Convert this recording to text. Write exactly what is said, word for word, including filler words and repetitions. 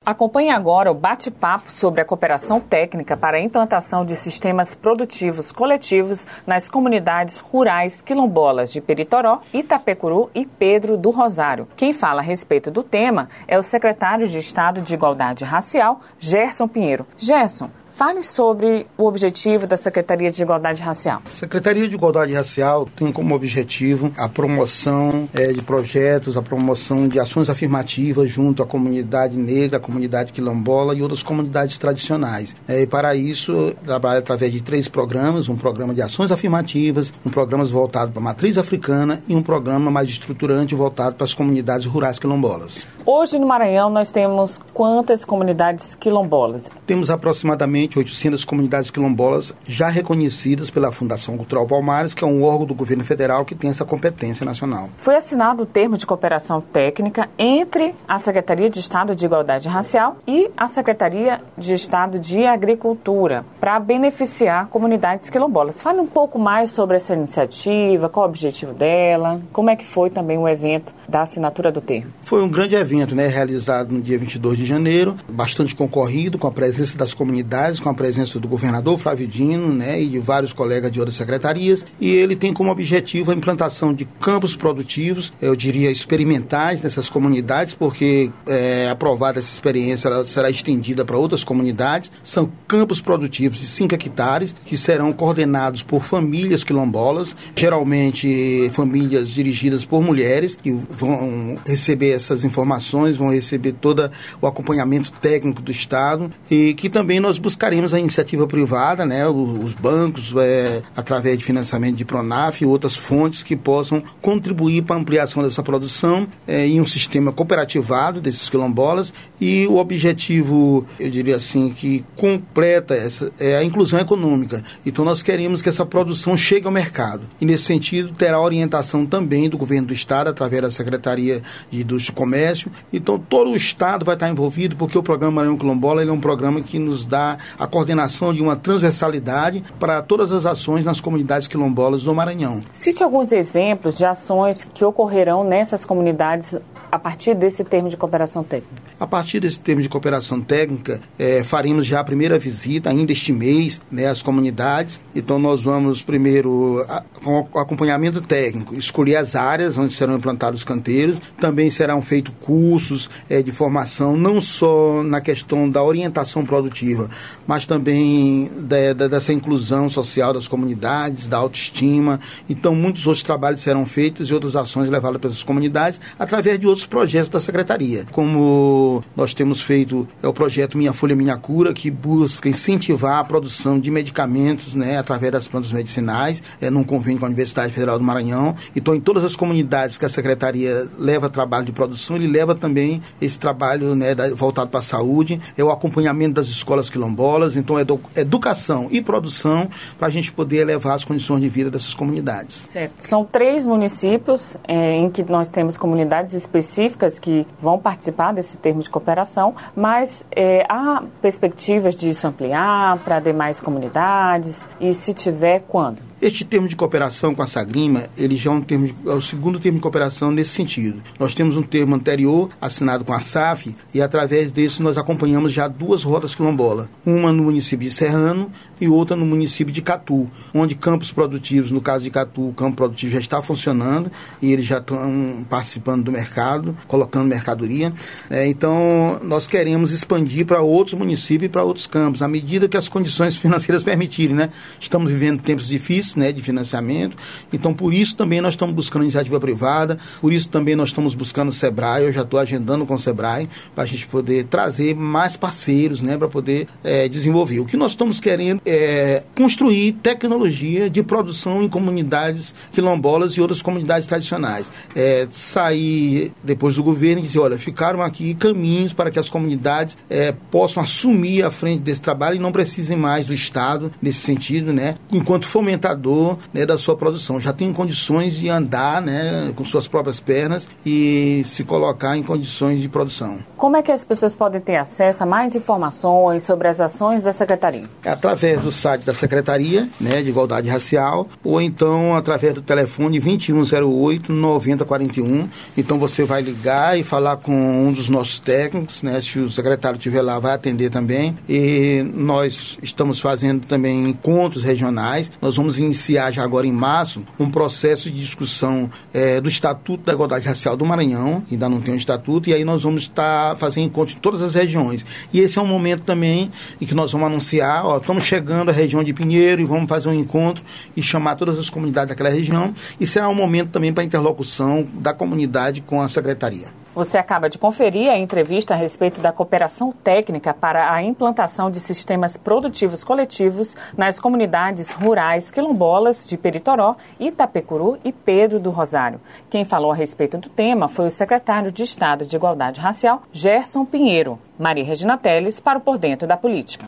Acompanhe agora o bate-papo sobre a cooperação técnica para a implantação de sistemas produtivos coletivos nas comunidades rurais quilombolas de Peritoró, Itapecuru e Pedro do Rosário. Quem fala a respeito do tema é o secretário de Estado de Igualdade Racial, Gerson Pinheiro. Gerson, fale sobre o objetivo da Secretaria de Igualdade Racial. A Secretaria de Igualdade Racial tem como objetivo a promoção é, de projetos, a promoção de ações afirmativas junto à comunidade negra, à comunidade quilombola e outras comunidades tradicionais. É, e para isso, trabalha através de três programas, um programa de ações afirmativas, um programa voltado para a matriz africana e um programa mais estruturante voltado para as comunidades rurais quilombolas. Hoje no Maranhão nós temos quantas comunidades quilombolas? Temos aproximadamente oitocentas comunidades quilombolas já reconhecidas pela Fundação Cultural Palmares, que é um órgão do governo federal que tem essa competência nacional. Foi assinado o termo de cooperação técnica entre a Secretaria de Estado de Igualdade Racial e a Secretaria de Estado de Agricultura para beneficiar comunidades quilombolas. Fale um pouco mais sobre essa iniciativa, qual o objetivo dela, como é que foi também o evento da assinatura do termo. Foi um grande evento, né, realizado no dia vinte e dois de janeiro, bastante concorrido, com a presença das comunidades, com a presença do governador Flávio Dino, né, e de vários colegas de outras secretarias, e ele tem como objetivo a implantação de campos produtivos, eu diria experimentais nessas comunidades, porque é, aprovada essa experiência, ela será estendida para outras comunidades. São campos produtivos de cinco hectares, que serão coordenados por famílias quilombolas, geralmente famílias dirigidas por mulheres, que vão receber essas informações, vão receber todo o acompanhamento técnico do Estado, e que também nós buscaremos a iniciativa privada, né, os bancos, é, através de financiamento de Pronaf e outras fontes que possam contribuir para a ampliação dessa produção é, em um sistema cooperativado desses quilombolas. E o objetivo, eu diria assim, que completa essa, é a inclusão econômica. Então nós queremos que essa produção chegue ao mercado. E nesse sentido terá orientação também do governo do Estado, através da Secretaria de Indústria e Comércio. Então todo o Estado vai estar envolvido, porque o programa Maranhão Quilombola ele é um programa que nos dá a coordenação de uma transversalidade para todas as ações nas comunidades quilombolas do Maranhão. Cite alguns exemplos de ações que ocorrerão nessas comunidades a partir desse termo de cooperação técnica. A partir desse termo de cooperação técnica, é, faremos já a primeira visita, ainda este mês, né, às comunidades. Então nós vamos primeiro, a, com o acompanhamento técnico, escolher as áreas onde serão implantados os canteiros. Também serão feitos cursos é, de formação, não só na questão da orientação produtiva, mas também da, da, dessa inclusão social das comunidades, da autoestima. Então muitos outros trabalhos serão feitos e outras ações levadas para essas comunidades através de outros projetos da Secretaria, como nós temos feito é o projeto Minha Folha Minha Cura, que busca incentivar a produção de medicamentos, né, através das plantas medicinais, é, num convênio com a Universidade Federal do Maranhão. Então, em todas as comunidades que a Secretaria leva trabalho de produção, ele leva também esse trabalho, né, da, voltado para a saúde, é o acompanhamento das escolas quilombolas. Então, é do, educação e produção para a gente poder elevar as condições de vida dessas comunidades. Certo. São três municípios é, em que nós temos comunidades específicas que vão participar desse termo de cooperação, mas é, há perspectivas de isso ampliar para demais comunidades e, se tiver, quando? Este termo de cooperação com a Sagrima, ele já é, um termo de, é o segundo termo de cooperação nesse sentido. Nós temos um termo anterior, assinado com a S A F, e através desse nós acompanhamos já duas rotas quilombolas. Uma no município de Serrano e outra no município de Catu, onde campos produtivos, no caso de Catu, o campo produtivo já está funcionando e eles já estão participando do mercado, colocando mercadoria. É, então, nós queremos expandir para outros municípios e para outros campos, à medida que as condições financeiras permitirem, né? Estamos vivendo tempos difíceis, né, de financiamento, então por isso também nós estamos buscando iniciativa privada, por isso também nós estamos buscando o Sebrae. Eu já estou agendando com o Sebrae para a gente poder trazer mais parceiros, né, para poder é, desenvolver. O que nós estamos querendo é construir tecnologia de produção em comunidades quilombolas e outras comunidades tradicionais. É, sair depois do governo e dizer, olha, ficaram aqui caminhos para que as comunidades é, possam assumir a frente desse trabalho e não precisem mais do Estado nesse sentido, né, enquanto fomentador gerador, né, da sua produção. Já tem condições de andar, né, com suas próprias pernas e se colocar em condições de produção. Como é que as pessoas podem ter acesso a mais informações sobre as ações da Secretaria? Através do site da Secretaria, né, de Igualdade Racial, ou então através do telefone vinte e um zero oito, noventa quarenta e um. Então você vai ligar e falar com um dos nossos técnicos, né, se o secretário estiver lá, vai atender também. E nós estamos fazendo também encontros regionais. Nós vamos iniciar já agora em março um processo de discussão é, do Estatuto da Igualdade Racial do Maranhão, que ainda não tem um estatuto, e aí nós vamos estar fazendo encontros em todas as regiões. E esse é um momento também em que nós vamos anunciar, ó, estamos chegando à região de Pinheiro e vamos fazer um encontro e chamar todas as comunidades daquela região, e será um momento também para a interlocução da comunidade com a Secretaria. Você acaba de conferir a entrevista a respeito da cooperação técnica para a implantação de sistemas produtivos coletivos nas comunidades rurais quilombolas de Peritoró, Itapecuru e Pedro do Rosário. Quem falou a respeito do tema foi o secretário de Estado de Igualdade Racial, Gerson Pinheiro. Maria Regina Teles, para o Por Dentro da Política.